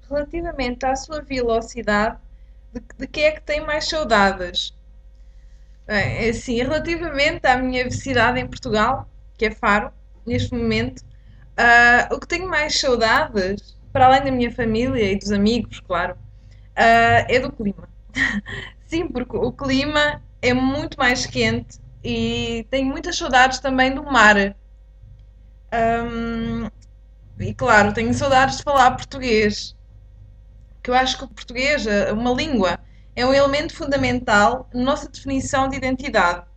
Relativamente à sua velocidade, de que é que tem mais saudades? Bem, é assim, relativamente à minha cidade em Portugal, que é Faro, neste momento, o que tenho mais saudades, para além da minha família e dos amigos, claro, é do clima. Sim, porque o clima é muito mais quente e tenho muitas saudades também do mar. Ahm, e claro, tenho saudades de falar português, que eu acho que o português, uma língua, é um elemento fundamental na nossa definição de identidade.